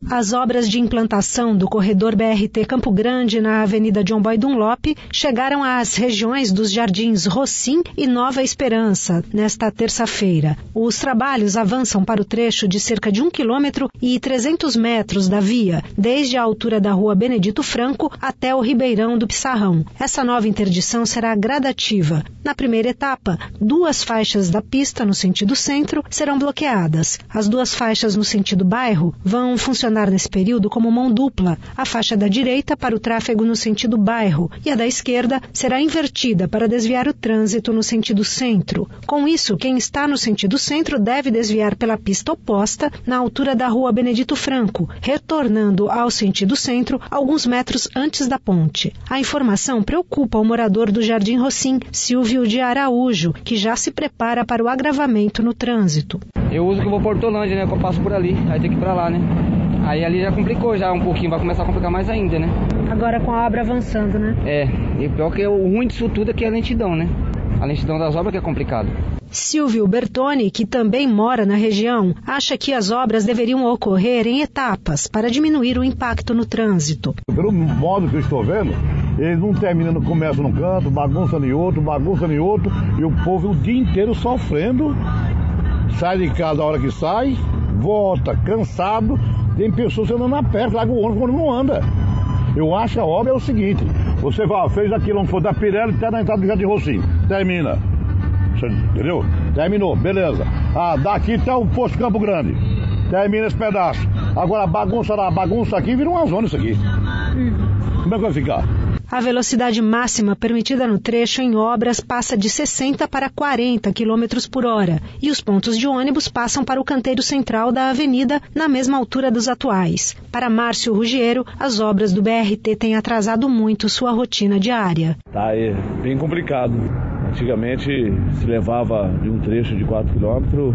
As obras de implantação do corredor BRT Campo Grande na Avenida John Boy Dunlop chegaram às regiões dos Jardins Rocim e Nova Esperança nesta terça-feira. Os trabalhos avançam para o trecho de cerca de 1 quilômetro e 300 metros da via, desde a altura da Rua Benedito Franco até o Ribeirão do Pissarrão. Essa nova interdição será gradativa. Na primeira etapa, 2 faixas da pista no sentido centro serão bloqueadas. As 2 faixas no sentido bairro vão funcionar nesse período como mão dupla. A faixa da direita para o tráfego no sentido bairro e a da esquerda será invertida para desviar o trânsito no sentido centro. Com isso, quem está no sentido centro deve desviar pela pista oposta na altura da Rua Benedito Franco, retornando ao sentido centro alguns metros antes da ponte. A informação preocupa o morador do Jardim Rocim, Silvio de Araújo, que já se prepara para o agravamento no trânsito. Eu uso que eu vou por Hortolândia, né? Que eu passo por ali, aí tem que ir pra lá, né? Aí ali já complicou já um pouquinho, vai começar a complicar mais ainda, né? Agora com a obra avançando, né? E pior que o ruim disso tudo é que é a lentidão, né? A lentidão das obras que é complicado. Silvio Bertoni, que também mora na região, acha que as obras deveriam ocorrer em etapas para diminuir o impacto no trânsito. Pelo modo que eu estou vendo, eles não terminam, começam num canto, bagunçam em outro, e o povo o dia inteiro sofrendo, sai de casa a hora que sai, volta cansado, tem pessoas andando a pé, larga o ônibus quando não anda. Eu acho que a obra é o seguinte, você fez aquilo onde for da Pirelli até na entrada do Jardim Rocim, termina. Entendeu? Terminou, beleza. Daqui até o posto Campo Grande. Termina esse pedaço. Agora bagunça lá, bagunça aqui, vira uma zona isso aqui. Como é que vai ficar? A velocidade máxima permitida no trecho em obras passa de 60 para 40 km por hora e os pontos de ônibus passam para o canteiro central da avenida na mesma altura dos atuais. Para Márcio Ruggiero, as obras do BRT têm atrasado muito sua rotina diária. Tá bem complicado. Antigamente se levava de um trecho de 4 km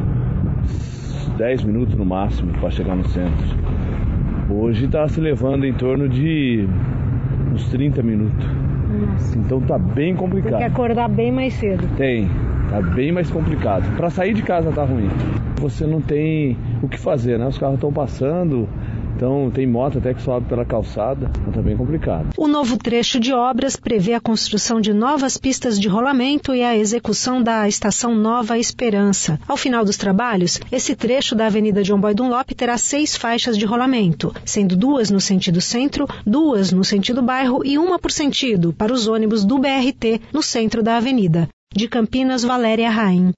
10 minutos no máximo para chegar no centro. Hoje está se levando em torno de uns 30 minutos. Nossa. Então tá bem complicado. Tem que acordar bem mais cedo. Tá bem mais complicado. Para sair de casa tá ruim. Você não tem o que fazer, né? Os carros estão passando. Então tem moto até que sobe pela calçada, então tá bem complicado. O novo trecho de obras prevê a construção de novas pistas de rolamento e a execução da estação Nova Esperança. Ao final dos trabalhos, esse trecho da Avenida John Boy Dunlop terá 6 faixas de rolamento, sendo 2 no sentido centro, 2 no sentido bairro e 1 por sentido para os ônibus do BRT no centro da avenida. De Campinas, Valéria Raim.